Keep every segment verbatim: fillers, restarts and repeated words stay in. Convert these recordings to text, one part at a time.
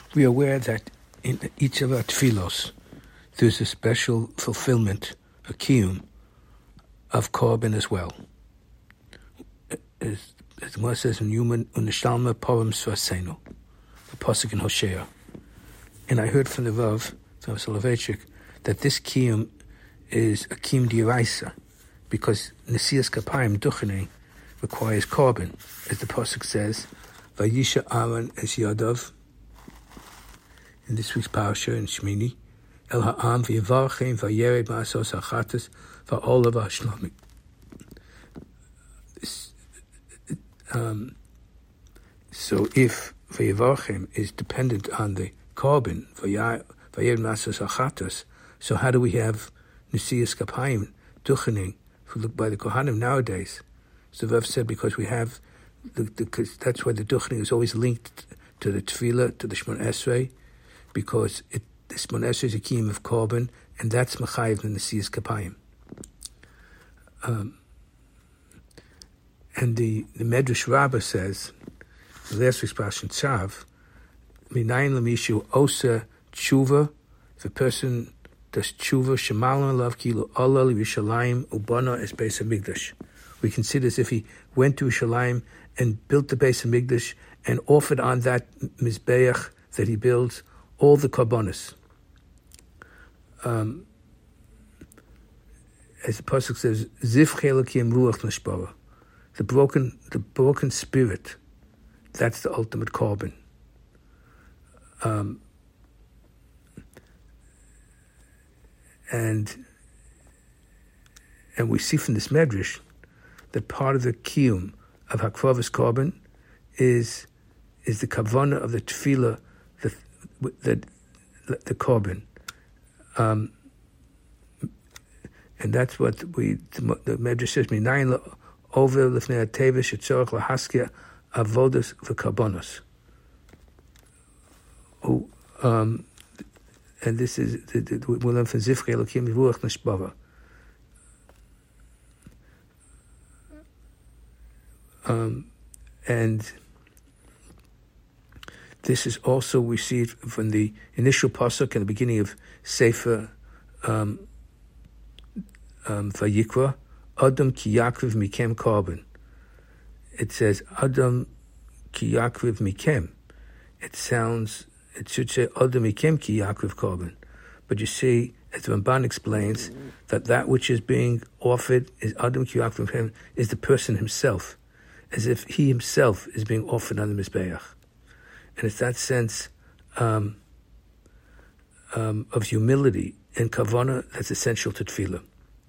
We are aware that in each of our tefillos, there's a special fulfillment, a kiyum, of korban as well. As, as the Gemara says in Yuman, Unishalma Porim Svasenu, the pasuk in Hosea. And I heard from the Rav, from Soloveitchik, that this kiyum is a kiyum d'iraisa, because Nesias Kapayim Duchene requires korban, as the pasuk says, Vayisha Aaron es Yadav, in this week's parasha in Shmini, El Ha'am v'yivarchem v'yered ma'asos ha'chatas v'olav ha'shlami. Um, so if v'yivarchem is dependent on the korban, v'yered ma'asos ha'chatas, so how do we have Nesias Kapayim Duchening by the Kohanim nowadays? So Rav said because we have, the, the, that's why the Duchening is always linked to the Tefillah, to the Shmon Esrei, because it, the Shmon Esrei is a kiyum of korban, and that's Machayev in the Nesias Kapayim. Um, and the, the Medrash Rabbah says, the last week's Parashat Tzav, Minayin l'mishu osa tshuva, if a person does tshuva, shemalon alav kilu ola l'Yerushalayim ubana es Beis HaMikdash. We consider as if he went to Yerushalayim and built the Beis HaMikdash and offered on that mizbeach that he builds all the korbanos. Um, as the pasuk says, "Zif chelakim ruach nashbara," the broken, the broken spirit. That's the ultimate korban. Um, and and we see from this medrash that part of the kiyum of hakravas korban is is the kavanah of the tefillah. The, the, the korban. Um, and that's what we, the, the Medrash says, Minayin over lifnei hateva shetzorach lahaskia avodas v'karbonos. Um, and this is, the, the, we learn from Zifrei Elokim Ruach Nashbara. Um, and this is also, we see it from the initial pasuk in the beginning of Sefer um, um, Vayikra, Adam ki yakriv mikem korban. It says, Adam ki yakriv mikem. It sounds, it should say, Adam mikem ki yakriv korban. But you see, as the Ramban explains, that that which is being offered is Adam ki yakriv mikem, is the person himself, as if he himself is being offered on the Mizbeach. And it's that sense um, um, of humility and kavanah that's essential to tefillah.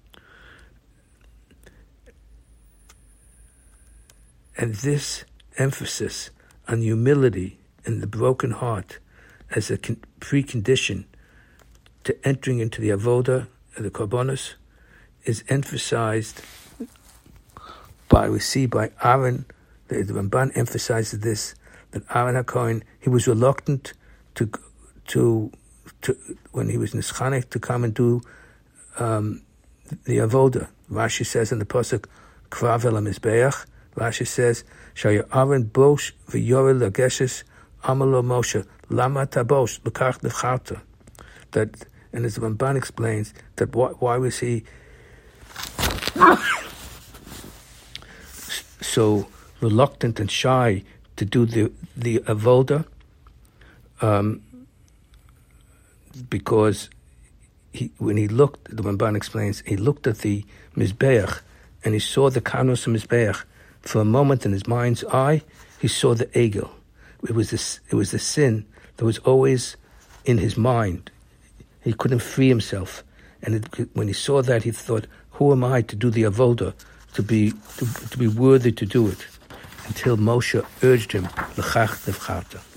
And this emphasis on humility and the broken heart as a con- precondition to entering into the avodah, the korbanos, is emphasized by, we see by Aaron, the, the Ramban emphasizes this, that Aaron HaKohen, he was reluctant to, to, to when he was nischanek, to come and do um, the avodah. Rashi says in the pasuk, Krav el HaMizbeach, Rashi says, Shaya Aaron bosh v'yorel lageshes amalo Moshe, lama tabosh, l'kach nefcharta. That, and as the Ramban explains, that why, why was he so reluctant and shy to do the the avoda, um, because he, when he looked, the Ramban explains, he looked at the Mizbeach and he saw the Karnos of Mizbeach. For a moment in his mind's eye, he saw the egel. It was this, it was the sin that was always in his mind. He couldn't free himself. And it, when he saw that, he thought, who am I to do the avoda, to be to, to be worthy to do it? Until Moshe urged him, l'chach nefcharta.